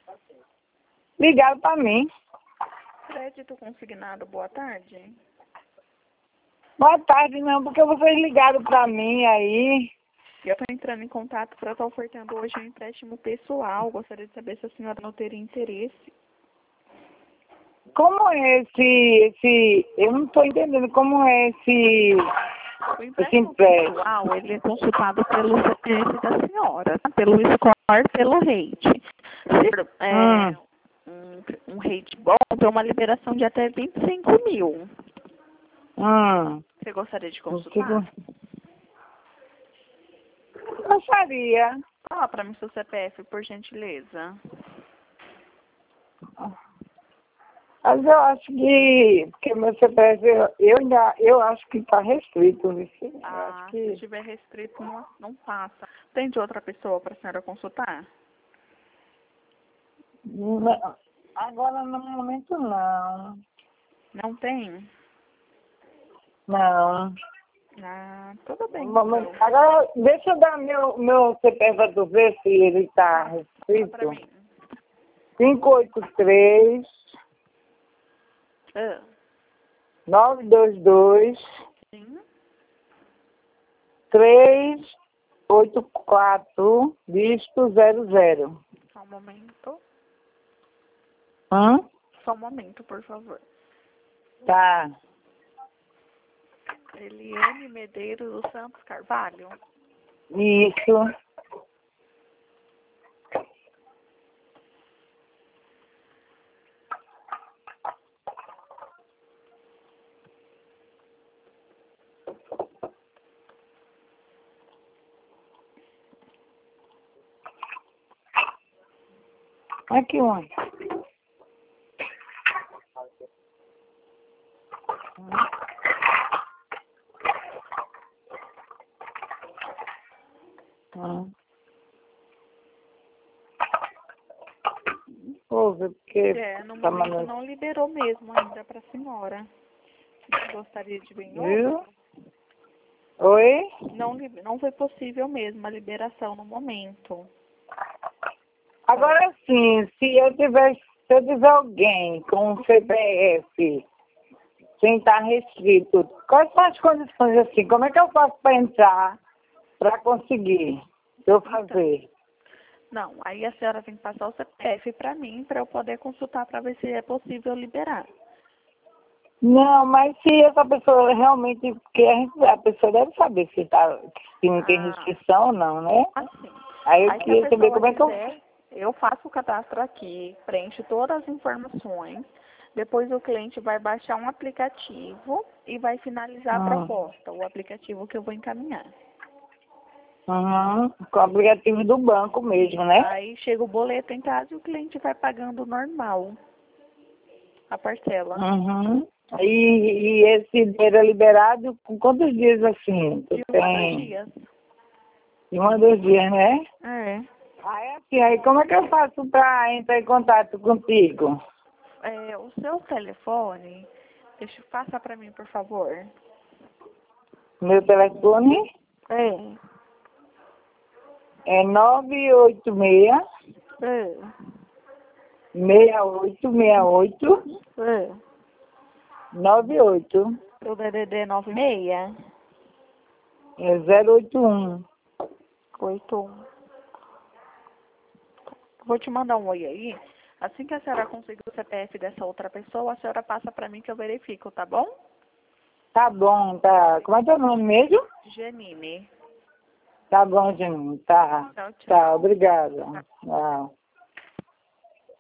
Ligaram pra mim. Crédito consignado, boa tarde. Boa tarde, não, porque vocês ligaram pra mim aí. Eu estou entrando em contato para estar ofertando hoje um empréstimo pessoal. Gostaria de saber se a senhora não teria interesse. Como é esse... Eu não estou entendendo como é esse O empréstimo empréstimo. pessoal, ele é consultado pelo CPF da senhora, tá? Pelo score, pelo rate. Se for, um rate bom, tem uma liberação de até 25 mil. Você gostaria de consultar? Gostaria. Fala para mim seu CPF, por gentileza. Mas eu acho que... Porque meu CPF, eu acho que está restrito. Viu? Se estiver restrito, não passa. Tem de outra pessoa para a senhora consultar? Não, agora, no momento, não. Não tem? Não. Tudo bem. Então. Agora, deixa eu dar meu CPF para tu ver se ele está restrito. Para mim. 583 922 Sim. 384 dígito 00. Só um momento. Hã? Só um momento, por favor. Tá. Eliane Medeiros dos Santos Carvalho. Isso. Aqui, onde? Ouve, porque... No momento não liberou mesmo ainda para a senhora. Você gostaria de vir hoje? Viu? Oi? Não foi possível mesmo a liberação no momento. Agora sim, se eu tiver alguém com um CPF sem estar restrito, quais são as condições assim? Como é que eu faço para entrar, para conseguir eu fazer? Não, aí a senhora tem que passar o CPF para mim, para eu poder consultar para ver se é possível liberar. Não, mas se essa pessoa realmente, porque a pessoa deve saber se não tem restrição ou não, né? Assim. Aí eu queria saber como é que eu faço o cadastro aqui, preencho todas as informações, depois o cliente vai baixar um aplicativo e vai finalizar a proposta, o aplicativo que eu vou encaminhar. Com o aplicativo do banco mesmo, né? Aí chega o boleto em casa e o cliente vai pagando normal a parcela. E esse dinheiro é liberado com quantos dias assim? De 1 a 2 dias. De 1 a 2 dias, né? É. Aí como é que eu faço para entrar em contato contigo? O seu telefone, passa para mim, por favor. Meu telefone é 986 6868 98. O DDD 96 É 081. 81. Vou te mandar um oi aí. Assim que a senhora conseguir o CPF dessa outra pessoa, a senhora passa para mim que eu verifico, tá bom? Tá bom, tá. Como é teu nome mesmo? Janine. Tá bom, Janine. Tá. Tchau, tchau. Tá, obrigada. Tchau.